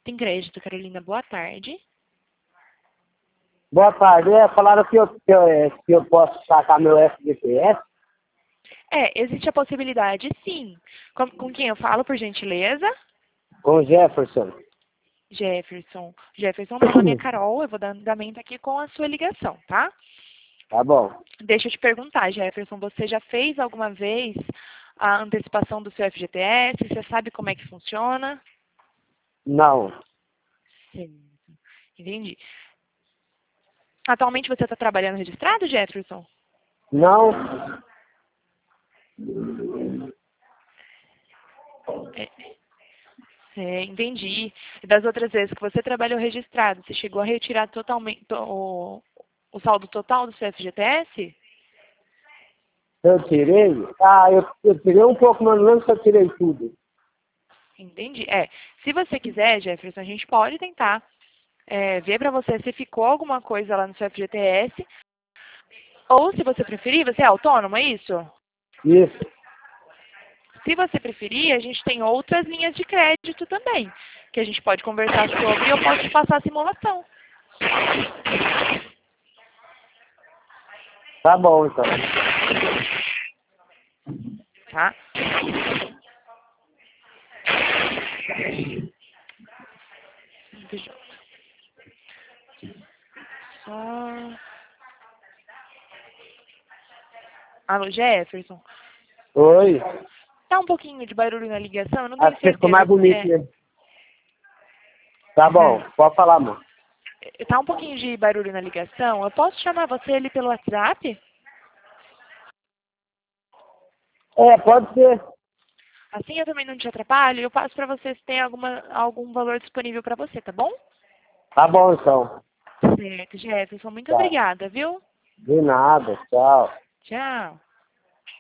Tem crédito, Carolina. Boa tarde. Boa tarde. Falaram que eu posso sacar meu FGTS? Existe a possibilidade, sim. Com quem eu falo, por gentileza? Com o Jefferson. Jefferson. Jefferson, meu nome é Carol. Eu vou dar andamento aqui com a sua ligação, tá? Tá bom. Deixa eu te perguntar, Jefferson, você já fez alguma vez a antecipação do seu FGTS? Você sabe como é que funciona? Não. Sim. Entendi. Atualmente você está trabalhando registrado, Jefferson? Não. Entendi. E das outras vezes que você trabalhou registrado, você chegou a retirar totalmente o saldo total do seu FGTS? Eu tirei? Eu tirei um pouco, mas não lembro se eu tirei tudo. Entendi. Se você quiser, Jefferson, a gente pode tentar ver para você se ficou alguma coisa lá no seu FGTS. Ou, se você preferir, você é autônomo, é isso? Isso. Se você preferir, a gente tem outras linhas de crédito também, que a gente pode conversar sobre e eu posso te passar a simulação. Tá bom, então. Tá? Deixa eu... Só... Alô, Jefferson? Oi. Tá um pouquinho de barulho na ligação? Eu não tenho Acho que ficou certeza. mais bonito, né? Tá bom, pode falar, amor. Tá um pouquinho de barulho na ligação. Eu posso chamar você ali pelo WhatsApp? Pode ser. Assim eu também não te atrapalho. Eu passo para você se tem algum valor disponível para você, tá bom? Tá bom, então. Certo, Jefferson. Muito Tá. obrigada, viu? De nada, tchau. Tchau.